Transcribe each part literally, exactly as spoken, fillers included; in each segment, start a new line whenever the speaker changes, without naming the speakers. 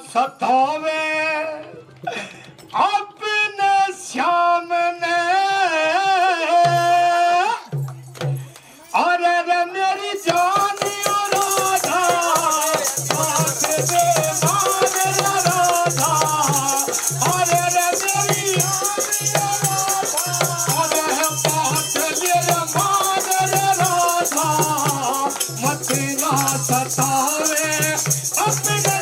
सतावे अपने श्याम ने। अरे रे मेरी जान राधा बात दे मान राधा। अरे रे मेरी अरे बात दे मान राधा। मत ना सतावे अपने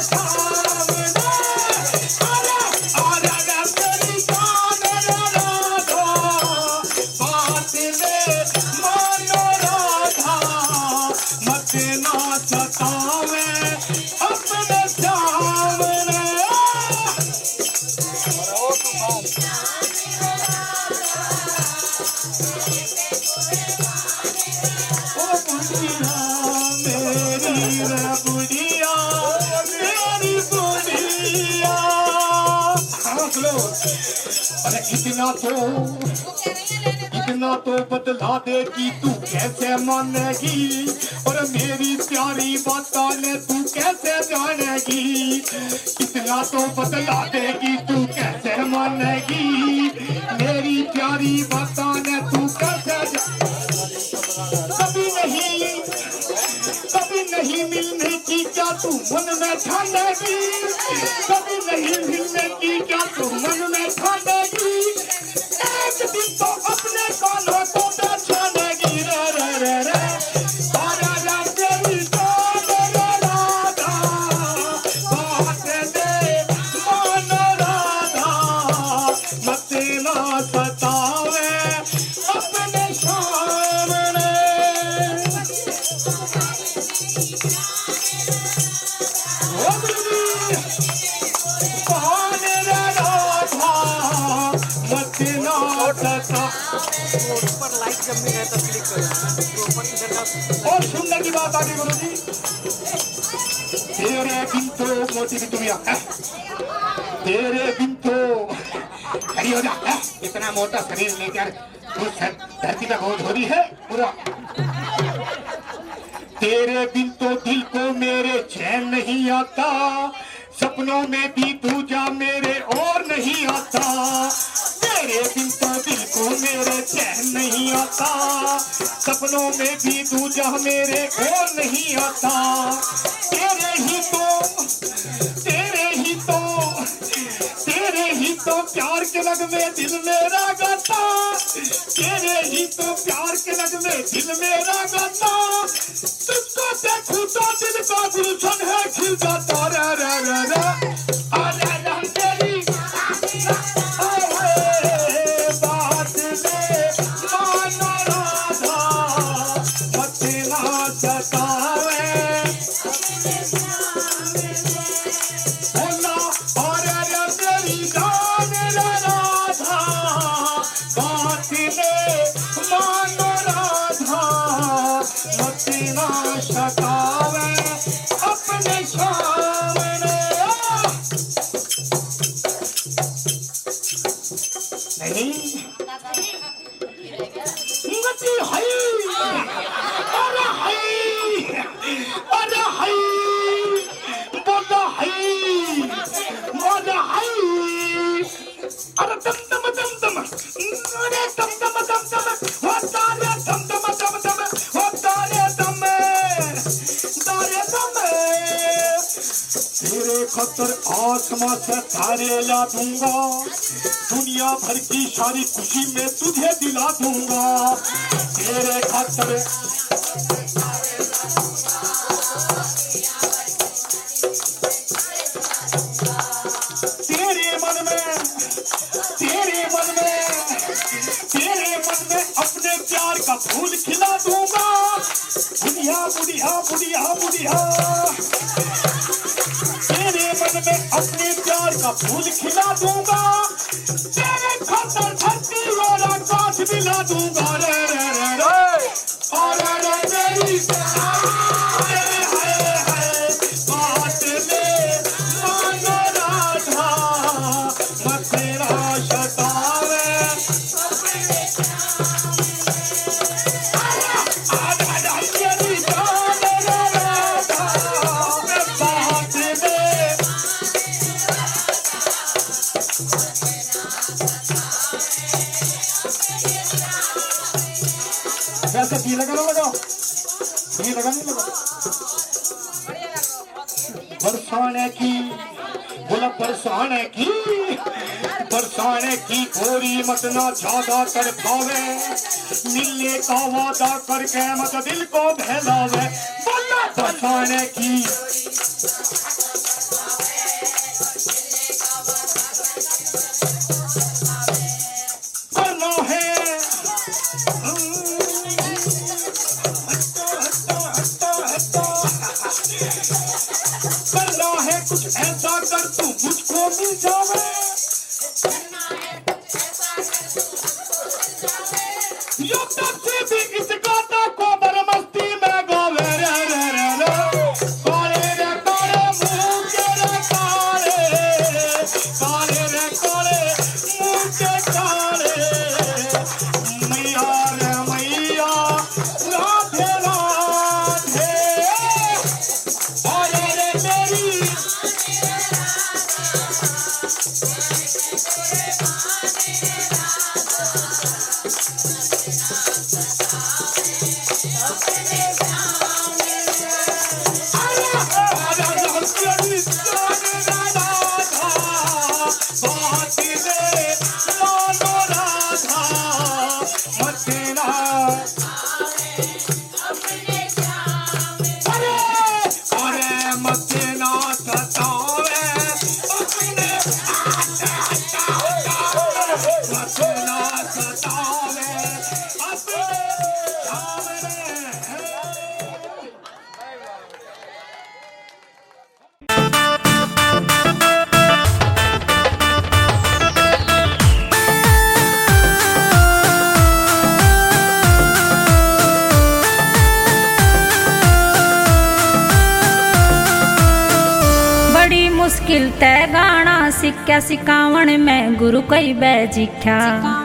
इतना तो इतना तो बदला देगी तू कैसे मानेगी। और मेरी प्यारी बातों ने तू कैसे जानेगी। इतना तो बदला देगी तू कैसे मानेगी। मेरी प्यारी बातों ने तू कैसे कभी नहीं कभी नहीं मिलने की क्या तू मन में ठानेगी। कभी नहीं मिलने की क्या तू मन में ठानेगी। एक दिन तो अपने कानों को पहचानेगी। रे रे रे रे तारा रा तेरी जान राधा बात दे मान राधा। मत ना सतावे अपने सामने।
ऊपर लाइट जब भी रहता क्लिक करो ऊपर इधर का।
और सुनने की बात आगे गुरु जी। तेरे बिन तो मोटी भी दुनिया है। तेरे बिन तो खड़ी हो जा। इतना मोटा शरीर लेकर तू धरती पे खोज हो रही है पूरा। तेरे बिन तो दिल को मेरे चैन नहीं आता। सपनों में भी तू जा मेरे और नहीं आता। तेरे बिन तो दिल को मेरे चैन नहीं आता। सपनों में भी तू जा मेरे और नहीं आता। तेरे ही तो तेरे ही तो तेरे ही तो प्यार के लग में दिल मेरा गाता। तेरे ही तो प्यार के लग में दिल मेरा गाता। तुझको देखूं तो दिल का गुलशन है खिल जाता। रे रे रे रे अरे रंग तेरी बात दे मान राधा। मत ना सतावे बोला। अरे रे तेरी जान राधा बात दे मान राधा। मत ना सतावे अपने सामने। नहीं गति है। अरे है अरे है बोला है बोला है। अरे दम दम दम दम अरे दम दम दम दम होता रे दम दम दम दम होता रे दम तारे दम। तेरे खतर आसमां से तारे ला दूंगा। दुनिया भर की सारी खुशी में तुझे दिला दूंगा। तेरे खतर तेरे मन में तेरे मन में तेरे मन में अपने प्यार का फूल खिला दूंगा। बुढ़िया बुढ़िया बुढ़िया बुढ़िया तेरे मन में अपने प्यार का फूल खिला दूंगा। तेरे खातर धरती और आकाश मिला दूंगा। रे रे रे रे और रे तेरी बात दे मान राधा। मत ना सतावे तेरी जान राधा। बात दे ये लगा ना लगा ये लगा नहीं लगा बरसाने की बोला बरसाने की बरसाने की गोरी मत ना ज्यादा कर पावे मिलने का वादा करके मत दिल को बहलावे बोला बरसाने की करना है करना है कुछ ऐसा कर तू मुझको मिल जावे यो तब से भी इस गाता को बरमस्ती में गावे रे रे रे रे काले रे काले मुंह के रे काले काले रे काले मुंह के काले मैया रे मैया राधे राधे अरे रे मेरी
मुश्किल तय गाना सिक्या सिकावण में गुरु कई बैजिख्या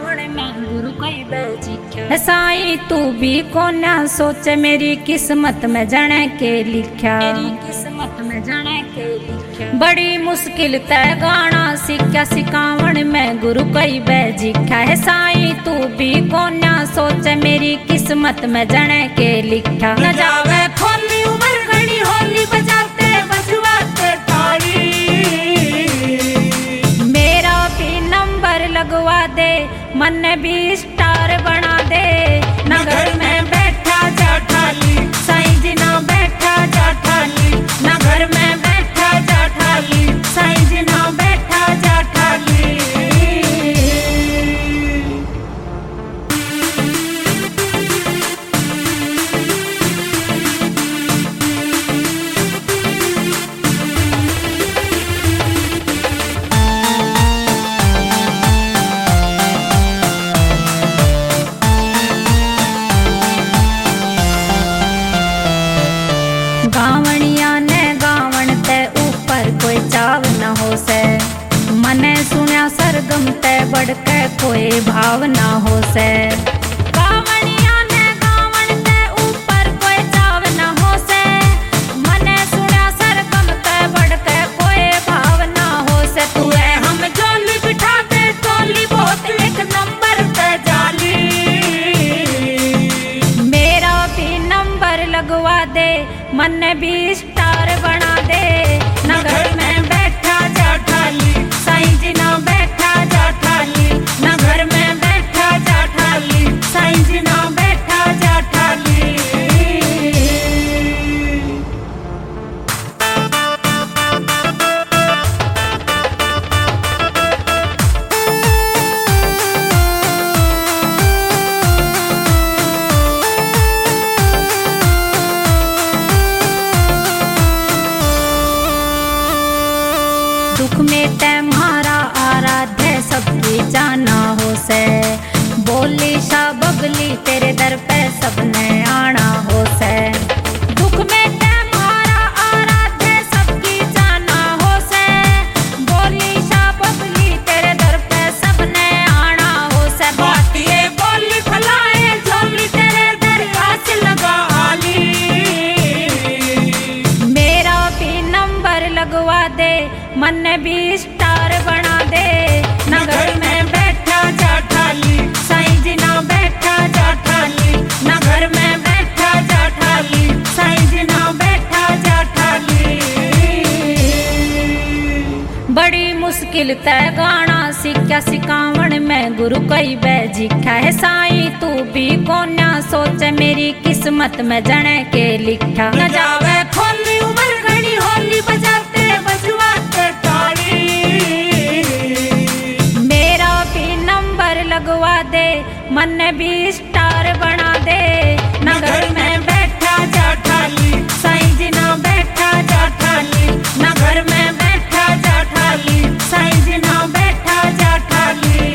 साई तू भी कोन्या सोचे मेरी किस्मत में जने के लिख्या किस्मत में जने के लिख्या बड़ी मुश्किल तय गाना सिक्या सिकावण में गुरु कई बैजिख्या है साई तू भी कोन्या सोचे मेरी किस्मत में जने के लिख्या न जावे खोली उमर घड़ी होली बजाते बजवाते ताली मेरा भी नंबर लगवा दे मन भी स्टार बना दे ना घर में बैठा जाठाली साईं जी ना बैठा जाठाली ना घर में बैठा जाठाली साईं जी ना बैठा जाठाली गावणिया ने गावण ते ऊपर कोई चाव न हो से मने सुनिया सरगम ते बढ़ के कोई भाव न हो से गावणिया ने गावण ते ऊपर कोई चाव न हो से मने सुनिया सरगम ते बढ़ के कोई भाव न हो से तू है हम जोली बिठा दे टोली बहुत एक नंबर पे जाली मेरा भी नंबर लगवा दे मन भी स्टार बना दे ना घर में बैठा जाठाली साईं जी ना बैठा जाठाली ना घर में बैठा जाठाली साईं जी ना बैठा जाठाली दुख में तै मारा आराध्य सबकी जाना हो से बोली शाह बबली तेरे दर पे सबने आना हो से दुख में तै मारा आराध्य सबकी जाना हो से बोली शाह बबली तेरे दर पे सबने आना हो से बातिए बोली फलाए झोली तेरे दरिया से लगा आली मेरा भी नंबर लगवा दे मन भी स्टार बना दे ना घर में बैठा जाठाली साईं जी ना बैठा जाठाली ना घर में बड़ी मुश्किल तय गाना सीख्या सिकावण में गुरु कई बैजिख्या है साई तू भी कोन्या सोच मेरी किस्मत में जने के लिखा न जावे खोली उमर घड़ी होली बजाते बजवाते ताली मेरा भी नंबर लगवा दे मन भी स्टार बना दे न घर में बैठा जाठाली साई जी ना बैठा जाठाली न घर में बैठा जाठाली साई जी ना बैठा जाठाली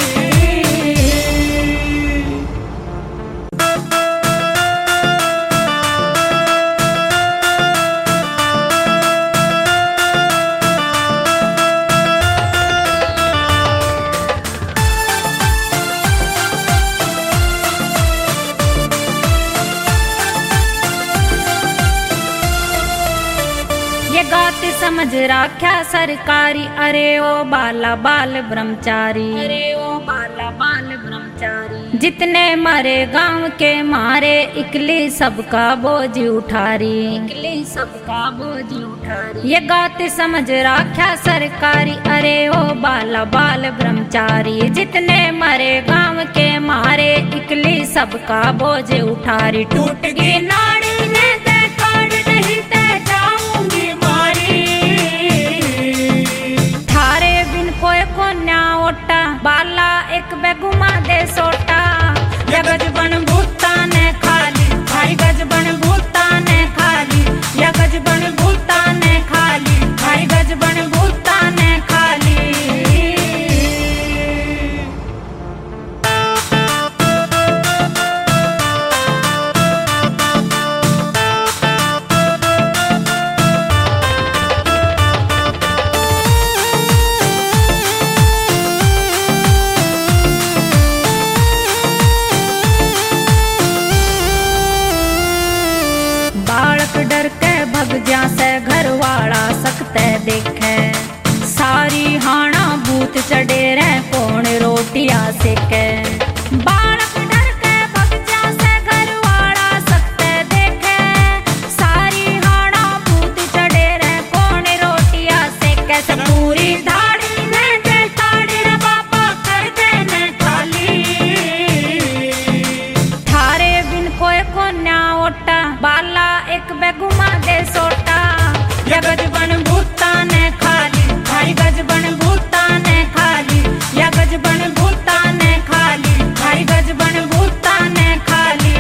समझ राख्या सरकारी अरे ओ बाला बाल ब्रह्मचारी अरे ओ बाला बाल ब्रह्मचारी जितने मारे गांव के मारे इकली सबका बोझ उठारी इकली सबका बोझ उठारी ये गाते समझ राख्या सरकारी अरे ओ बाला बाल ब्रह्मचारी जितने मारे गांव के मारे इकली सबका बोझ उठारी टूट गई नाड़ी ने ते काट नहीं ते जाऊंगी कोई कोन्या ओटा बाला एक बेगुमा दे सोटा या गजबन भूता ने खाली भाई गजबन भूता ने खाली या गजबन भूता ने खाली भाई गजबन भूता ने खाली डर के भग जा से घर वाला सकते देखे सारी हाना भूत चढ़े रहे कौन रोटियां सेके बालक डर के भग जा से घर वाला सकते देखे सारी हाना भूत चढ़े रहे कौन रोटियां सेके सब पूरी धाड़ी में दे ताड़ी रे बाबा कर देने खाली थारे बिन कोई कोन्या ओटा बाला एक बेगुमा दे सोटा या गजबन भूता ने खाली भाई गजबन भूता ने खाली या गजबन भूता ने खाली भाई गजबन भूता ने खाली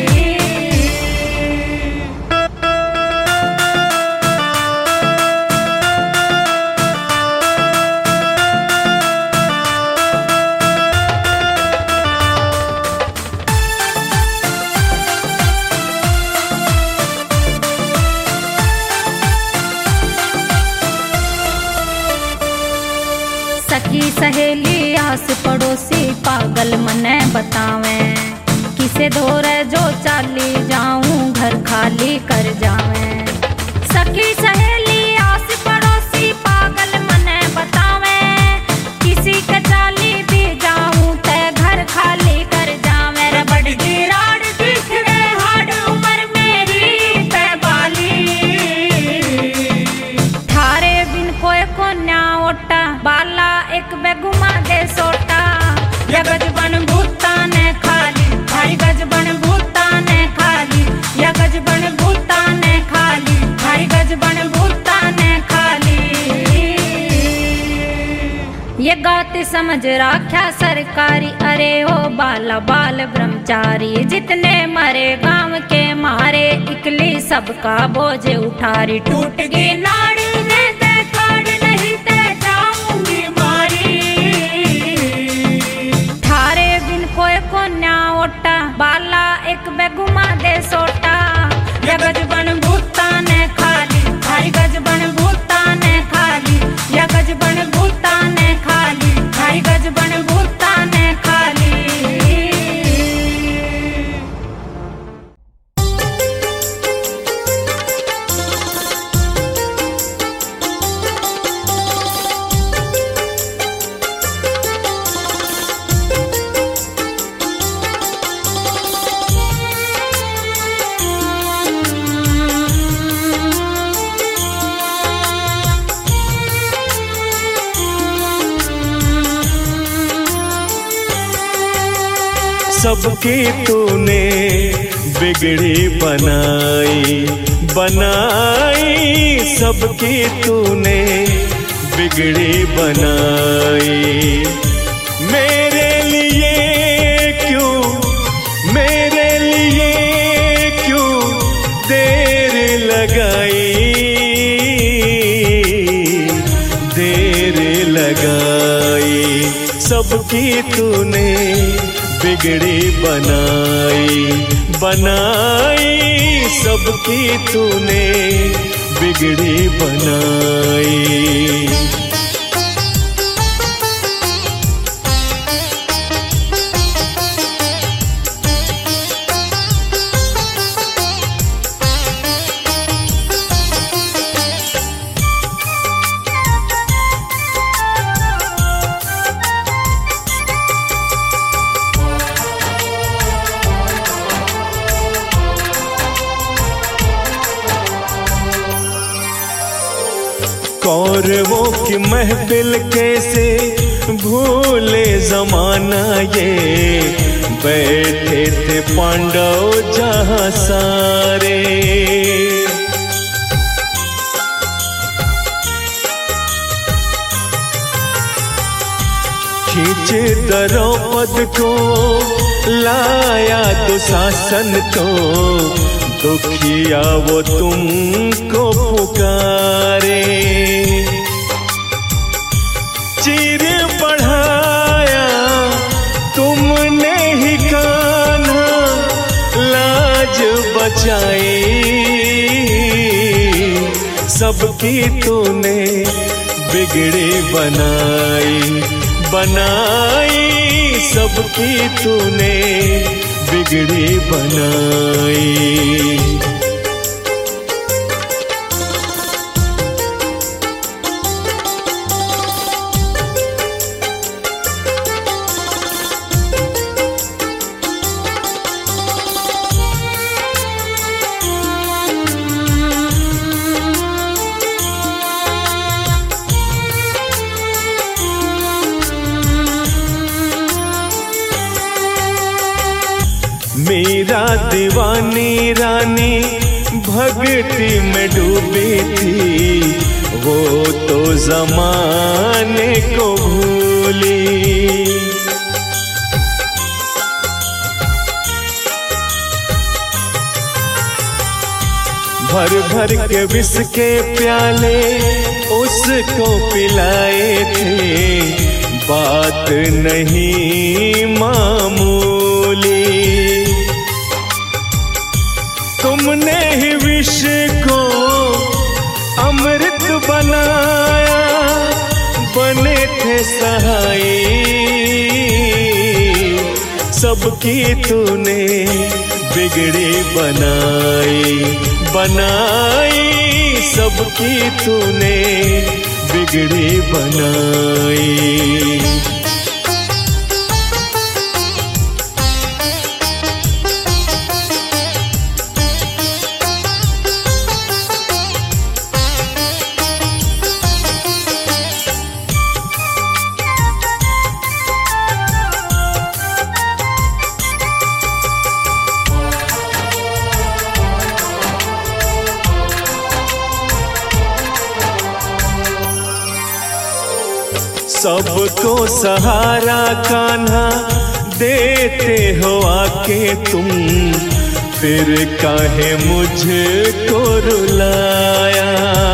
सखी सहेली आस पड़ोसी पागल मने बतावे किसे धोरे जो चाली जाऊं घर खाली कर जावे सखी सहेली आस पड़ोसी पागल मने बतावे किसी के चाली भी जाऊं ते घर खाली कर जावे रे बड़ी राड दिख रे हाड उमर मेरी ते बाली थारे बिन कोई कोन्या ओटा बाला एक बेगुमा दे सोटा या गजबन भूता ने खाली भाई गजबन भूता ने खाली या गजबन भूता ने खाली भाई गजबन भूता ने खाली ये गाते समझ राख्या सरकारी अरे ओ बाला बाल ब्रह्मचारी जितने मरे गांव के मारे इकली सबका बोझ उठारी टूट गई नाड़ी ने ते काट नहीं ते जाऊंगी थारे बिन कोई कोन्या ओटा बाला एक बेगुमा दे सोटा या गजबन भूता ने खाली भाई गजबन भूता ने खाली या गजबन भूता ने खाली भाई गजबन भूता ने खाली
सबकी तूने बिगड़ी बनाई बनाई, सबकी तूने बिगड़ी बनाई। मेरे लिए क्यों, मेरे लिए क्यों देर लगाई, देर लगाई। सबकी तूने बिगड़ी बनाई बनाई, सबकी तूने बिगड़ी बनाई। कौरवों की महफिल कैसे भूले जमाना ये, बैठे थे पांडव जहां सारे। खींच द्रौपद को लाया दुशासन को, दुखिया वो तुमको पुकारे। चीर बढ़ाया तुमने ही कान्हा, लाज बचाई। सबकी तूने बिगड़ी बनाई बनाई, सबकी तूने बिगड़ी बनाई। मीरा दीवानी रानी भक्ति में डूबी थी, वो तो जमाने को भूली। भर भर के विष के प्याले उसको पिलाए थे, बात नहीं मामूली। तुमने ही विष को अमृत बनाया, बने थे सहाई। सबकी तूने बिगड़ी बनाई बनाई, सबकी तूने बिगड़ी बनाई। सबको सहारा कान्हा देते हो आके तुम, फिर काहे मुझको रुलाया।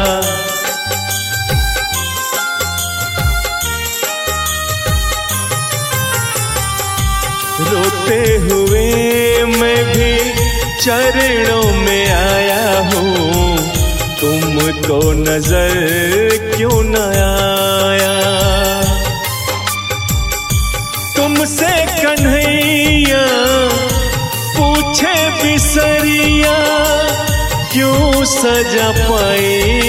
रोते हुए मैं भी चरणों में आया हूँ, तुमको नजर क्यों न आया। तुमसे कन्हैया पूछे बिसरिया, क्यों सजा पाई।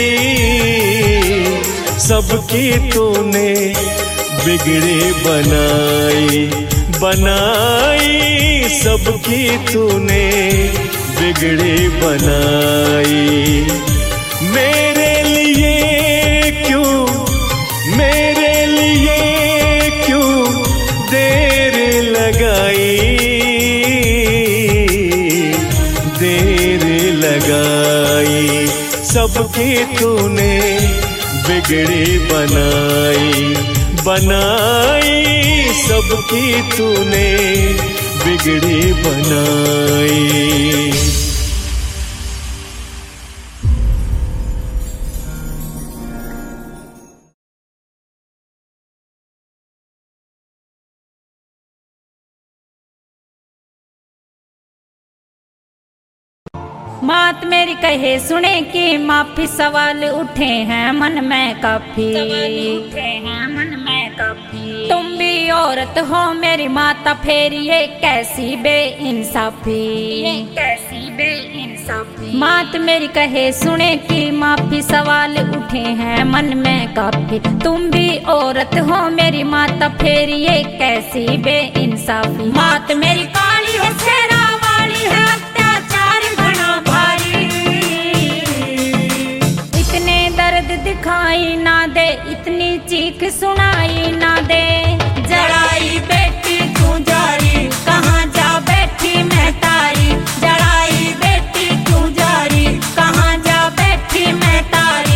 सबकी तूने बिगड़ी बनाई बनाई, सबकी तूने बिगड़ी बनाई। मेरे लिए क्यों, मेरे लिए क्यों देर लगाई। सबकी तूने बिगड़ी बनाई, बनाई सबकी तूने बिगड़ी बनाई।
बात मेरी कहे सुने कि माफी सवाल उठे हैं मन में काफी, उठे हैं मन में काफी। तुम भी औरत हो मेरी माता, फिर ये कैसी बेइंसाफी, ये कैसी बेइंसाफी। बात मेरी कहे सुने कि माफी सवाल उठे हैं मन में काफी। तुम भी औरत हो मेरी माता, फिर ये कैसी बेइंसाफी। बात मेरी काली है शेरा वाली है, दर्द दिखाई ना दे, इतनी चीख सुनाई ना दे। जड़ाई बेटी क्यों जारी, कहाँ जा बैठी मैं तारी। जड़ाई बेटी क्यों जारी, कहाँ जा बैठी मैं तारी।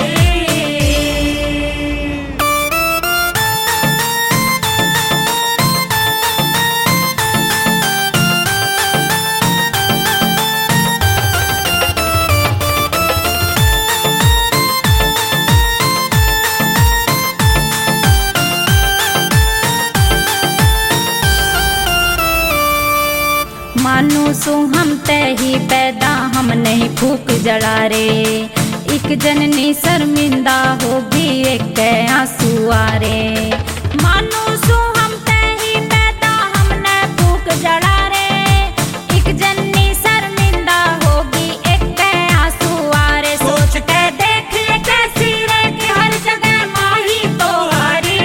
मानू सु हम ते ही पैदा, हम नहीं फूक जड़ा रे। एक जननी शर्मिंदा होगी, एक आंसू आ रे। मानू सु हम ते ही पैदा, हम नहीं फूक जड़ा रे। एक जननी शर्मिंदा होगी, एक आंसू आ रे। सोच के देख ले कैसी रे कि हर जगह माही तो हारी।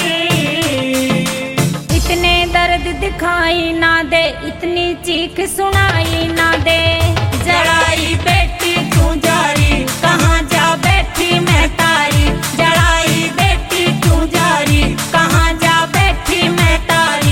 इतने दर्द दिखाई ना दे, इतनी चीख सुनाई ना दे। जड़ाई बेटी क्यों जारी, कहाँ जा बैठी मैं तारी। जड़ाई बेटी क्यों जारी, कहाँ जा बैठी मैं तारी।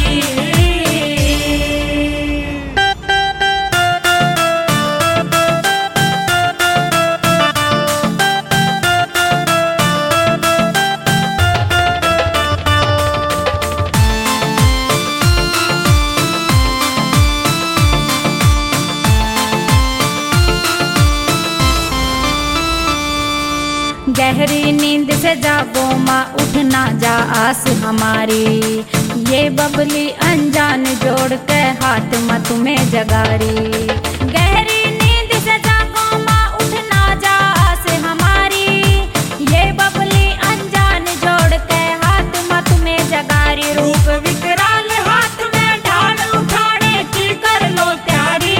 गहरी नींद से जागो माँ, उठना जा आस हमारी। ये बबली अनजान जोड़ के हाथ माँ तुम्हें जगारी। गहरी नींद से जागो माँ, उठना जा आस हमारी। ये बबली अनजान जोड़ के हाथ माँ तुम्हें जगारी। रूप विकराल हाथ में ढाल उठाने की कर लो तैयारी।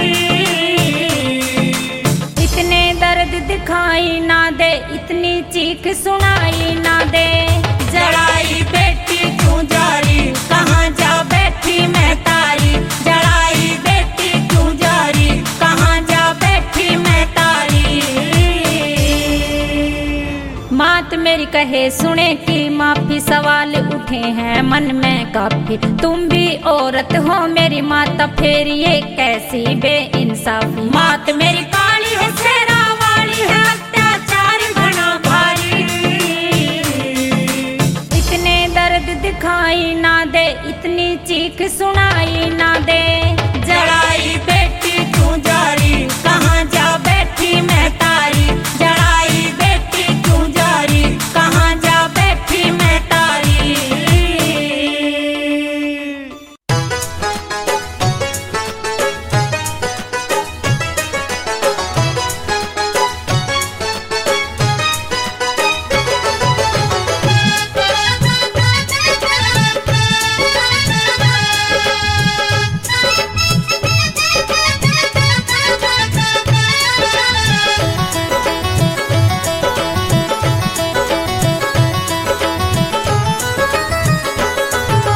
इतने दर्द दिखाई ना दे, इतनी चीख सुनाई ना दे। जड़ाई बेटी क्यों जारी, कहाँ जा बैठी मैं तारी। जड़ाई बेटी क्यों जारी, कहाँ जा बैठी मैं तारी। मात मेरी कहे सुने कि माफी सवाल उठे हैं मन में काफी। तुम भी औरत हो मेरी माता, फिर ये कैसी बेइंसाफी। मात मेरी काली है शेरा वाली है, दिखाई ना दे, इतनी चीख सुनाई ना दे। जड़ाई बेटी क्यों जारी, कहाँ जा बैठी मैं तारी। जड़ाई बेटी क्यों जारी, कहाँ जा बैठी मैं तारी।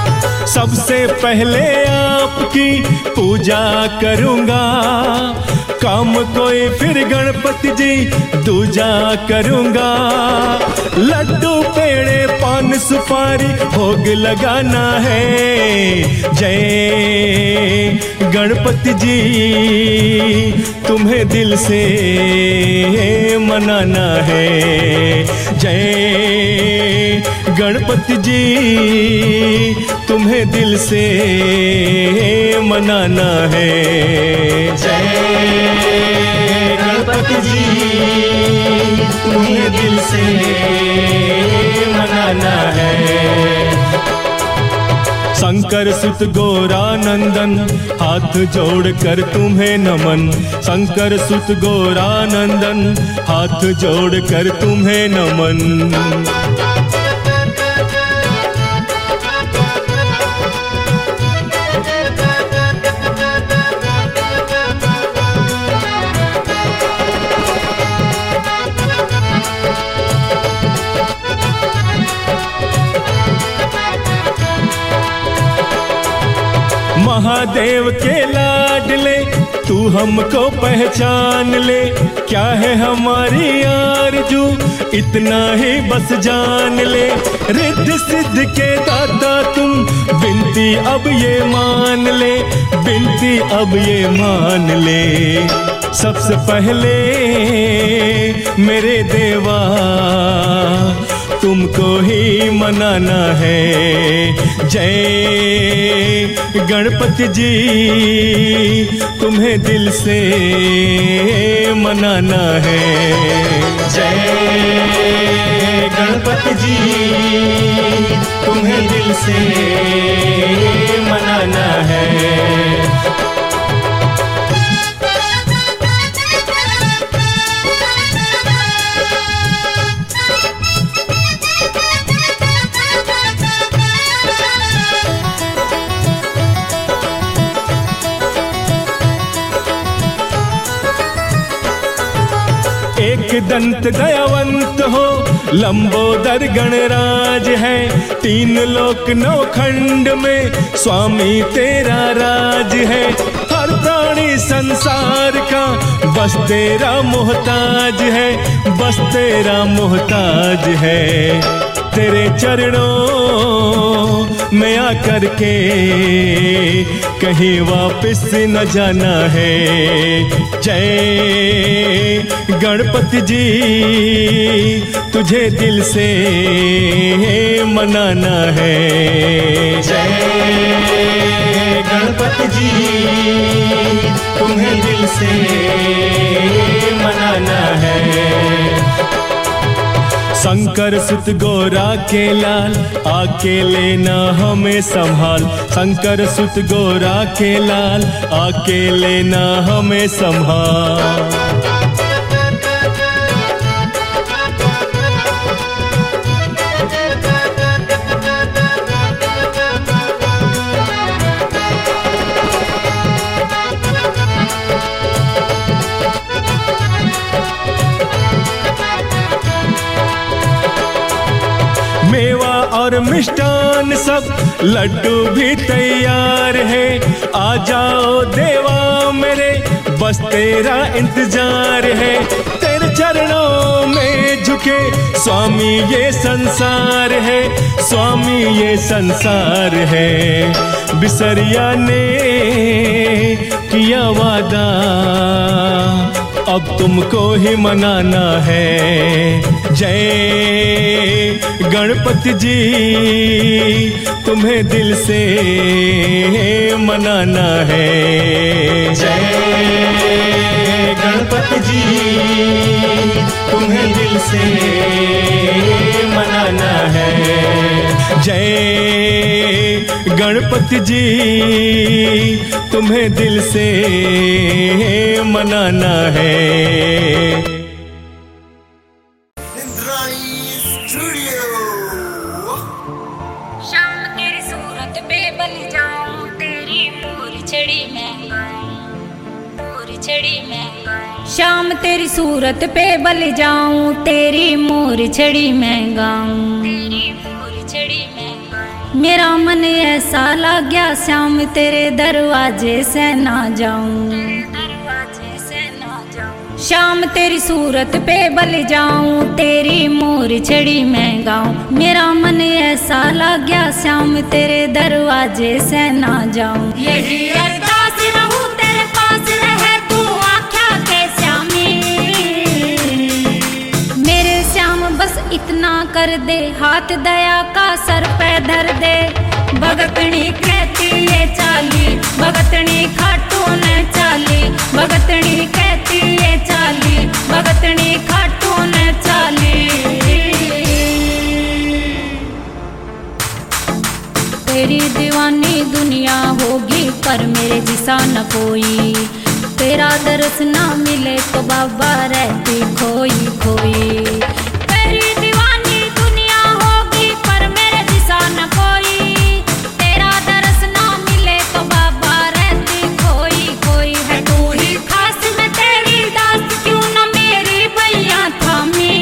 सबसे पहले आपकी पूजा करूंगा, काम कोई फिर गणपति जी दूजा करूंगा। लड्डू पेड़े पान सुपारी भोग लगाना है। जय गणपति जी तुम्हें दिल से मनाना है। जय गणपति जी तुम्हें दिल से मनाना है। जय गणपति जी तुम्हें दिल से मनाना है। शंकर सुत गौरानंदन हाथ जोड़कर तुम्हें नमन। शंकर सुत गौरानंदन हाथ जोड़कर तुम्हें नमन। महादेव के लाडले तू हमको पहचान ले। क्या है हमारी आरज़ू इतना ही बस जान ले। रिद्ध सिद्ध के दाता तुम बिनती अब ये मान ले। बिनती अब ये मान ले। सबसे पहले मेरे देवा तुमको ही मनाना है। जय गणपति जी तुम्हें दिल से मनाना है। जय गणपति जी तुम्हें दिल से मनाना है। दंत दयावंत हो लंबोदर गणराज है। तीन लोक नौ खंड में स्वामी तेरा राज है। हर प्राणी संसार का बस तेरा मोहताज है। बस तेरा मोहताज है। तेरे चरणों में आकर के कहीं वापस न जाना है। जय गणपति जी तुझे दिल से मनाना है। जय गणपति जी तुम्हें दिल से मनाना है। शंकर सुत गौरा के लाल आके लेना हमें संभाल। शंकर सुत गौरा के लाल आके लेना हमें संभाल। मेवा और मिष्ठान सब लड्डू भी तैयार है। आ जाओ देवा मेरे बस तेरा इंतजार है। तेरे चरणों में झुके स्वामी ये संसार है। स्वामी ये संसार है। बिसरिया ने किया वादा अब तुमको ही मनाना है। जय गणपति जी तुम्हें दिल से मनाना है। जय गणपति जी तुम्हें दिल से मनाना है। जय गणपति जी तुम्हें दिल से मनाना है।
शाम तेरी सूरत पे बल जाऊं तेरी पूरी छड़ी में पूरी छड़ी में। शाम तेरी सूरत पे बल जाऊं तेरी मोर छड़ी में गाऊं तेरी मोर छड़ी में। मेरा मन ऐसा लग गया श्याम तेरे दरवाजे से ना जाऊं दरवाजे से शाम तेरी सूरत पे बल जाऊं, तेरी मोर छड़ी मैं गाऊं। मेरा मन ऐसा लग गया श्याम तेरे दरवाजे से ना जाऊं। यही अरदास रहूं तेरे पास रहे तू आख्या के श्यामी। मेरे श्याम बस इतना कर दे, हाथ दया का सर पे धर दे। भगतनी कहती है चाली, भगतनी खाटू ने चाली। भगतनी कहती है चाली, भगतनी खाटू ने चाली। तेरी दीवानी दुनिया होगी पर मेरे जिसा न कोई। तेरा दर्श ना मिले तो बाबा रहती खोई खोई। तेरी दीवानी दुनिया होगी पर मेरे जिसा न कोई। तेरा दर्श ना मिले तो बाबा रहती खोई खोई। है तू ही खास मैं तेरी दास, क्यों न मेरी भैया थामी।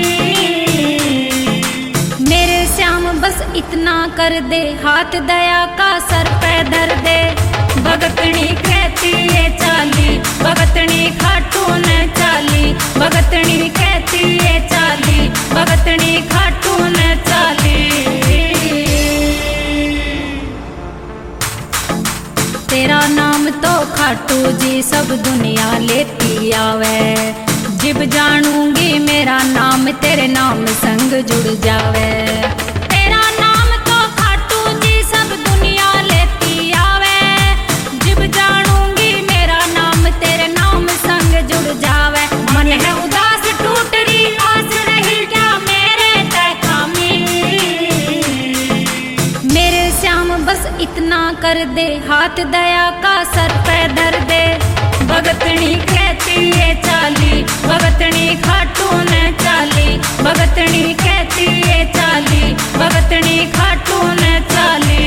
मेरे श्याम बस इतना कर दे, हाथ दया का सर पे धर दे। भगतनी कहती है चाली, भगतनी खाटू ने चाली। भगतनी कहती है चाली, भगतनी खाटू ने चाली। तेरा नाम तो खाटू जी सब दुनिया लेती आवे। जिब जानूंगी मेरा नाम तेरे नाम संग जुड़ जावे। तेरा नाम तो खाटू जी सब दुनिया लेती आवे। जिब जानूंगी मेरा नाम तेरे नाम संग जुड़ जावे। मन है उदास टूट रही आस रही क्या मेरे तय खामी। मेरे श्याम बस इतना कर दे, हाथ दया का सर पे धर दे। भगतनी कहती है चाली, भगतनी खाटू ने चाली। भगतनी कहती है चाली, भगतनी खाटू ने चाली।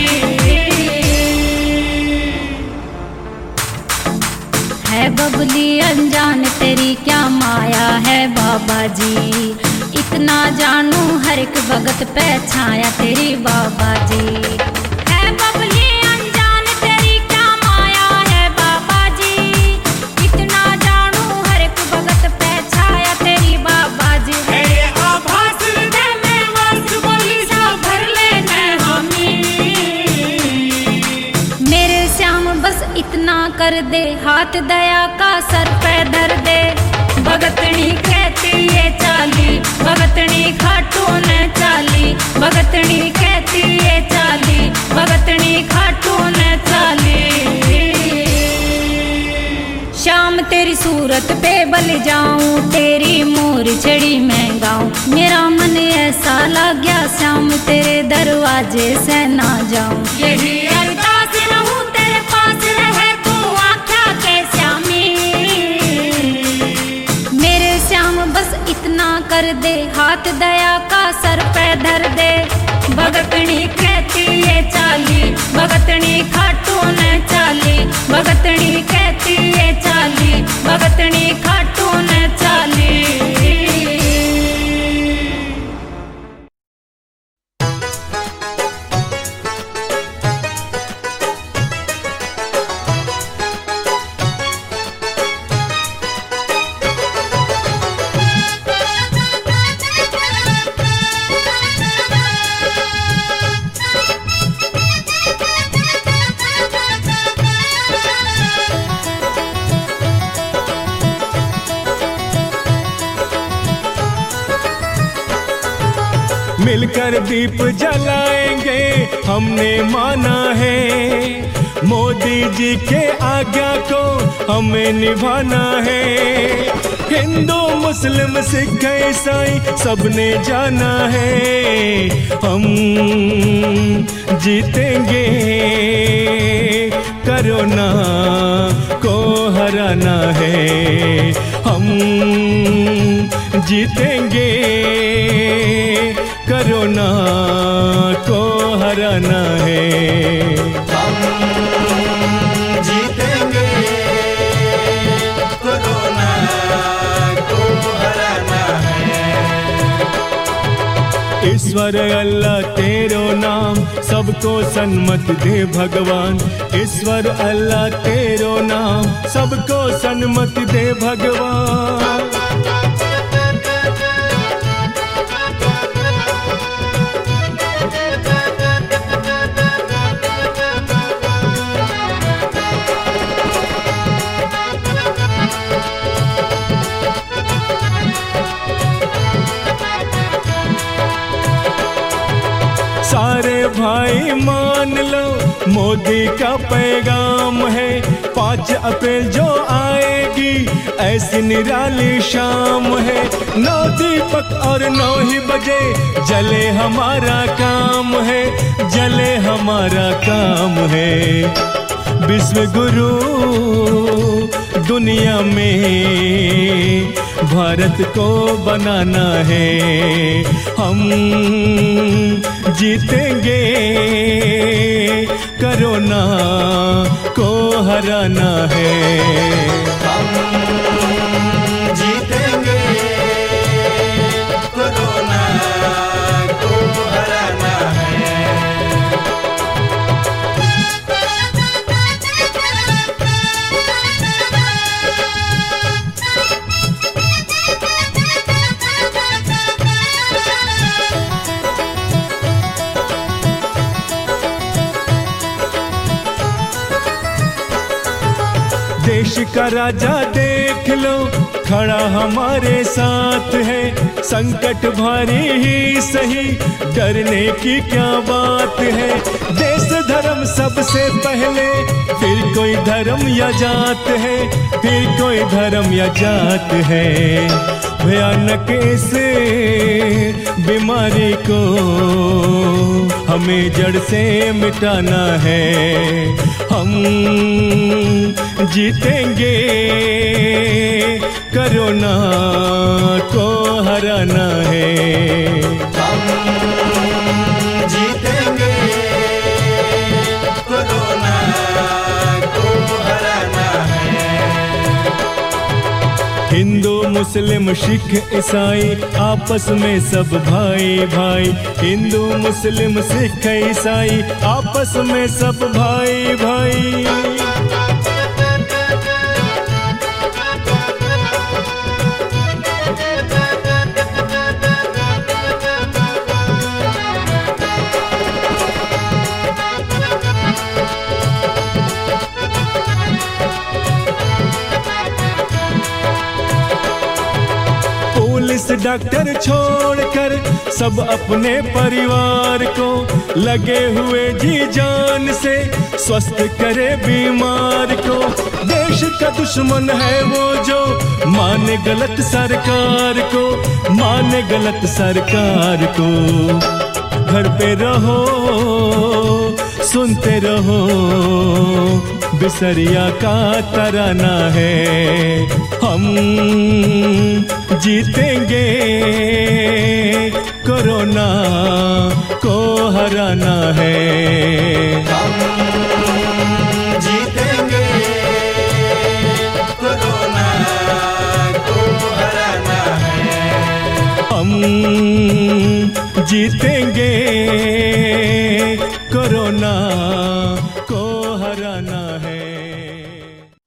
है बबली अनजान तेरी क्या माया है बाबा जी। इतना जानू हर एक भगत पे छाया तेरी बाबा जी। है बबली अनजान तेरी क्या माया है बाबा जी। इतना जानू हर एक भगत पे छाया तेरी बाबा जी। है ये आभास हृदय में वास बोली सा भर लेने हमी। मेरे श्याम बस इतना कर दे, हाथ दया का सर पे धर दे। भगतनी कहती है चाली, भगतनी खाटू ने चाली। भगतनी कहती है चाली, भगतनी खाटू ने चाली। शाम तेरी सूरत पे बल जाऊं, तेरी मोर छड़ी मैं गाऊं। मेरा मन ऐसा लग गया श्याम तेरे दरवाजे से ना जाऊं। यही अरदास रहूं तेरे पास रहे तू आख्या के श्यामी। मेरे श्याम बस इतना कर दे, हाथ दया का सर पे धर दे। भगतनी कहती है चाली, भगतनी खाटू ने चाली। भगतनी कहती है चाली, भगतनी खाटू ने चाली।
मिलकर दीप जलाएंगे हमने माना है। मोदी जी के आज्ञा को हमें निभाना है। हिंदू मुस्लिम सिख ईसाई सबने जाना है। हम जीतेंगे, कोरोना को हराना है। हम जीतेंगे, कोरोना को हराना है।
हम जीतेंगे, कोरोना को हराना है।
इस ईश्वर अल्लाह तेरो नाम सबको सन्मत दे भगवान। ईश्वर अल्लाह तेरो नाम सबको सन्मत दे भगवान। सारे भाई मान लो मोदी का पैगाम है, पाँच अप्रैल जो आएगी ऐसी निराली शाम है। नौ दीपक और नौ ही बजे जले हमारा काम है, जले हमारा काम है। विश्व गुरु दुनिया में भारत को बनाना है, हम जीतेंगे कोरोना को हराना है।
हम जीतेंगे कोरोना को हराना है।
देश का राजा देख लो खड़ा हमारे साथ है, संकट भारी ही सही डरने की क्या बात है। देश धर्म सबसे पहले, फिर कोई धर्म या जात है, फिर कोई धर्म या जात है। भयानक इस बीमारी को हमें जड़ से मिटाना है, हम जीतेंगे कोरोना को हराना है।
हम जीतेंगे कोरोना को हराना है।
हिंदू मुस्लिम सिख ईसाई आपस में सब भाई भाई, हिंदू मुस्लिम सिख ईसाई आपस में सब भाई भाई। पुलिस डॉक्टर छोड़कर सब अपने परिवार को लगे हुए जी जान से स्वस्थ करे बीमार को। देश का दुश्मन है वो जो माने गलत सरकार को, माने गलत सरकार को। घर पे रहो सुनते रहो बिसरिया का तराना है, हम जीतेंगे कोरोना को हराना है।
हम जीतेंगे कोरोना को हराना है।
हम जीतेंगे कोरोना को हराना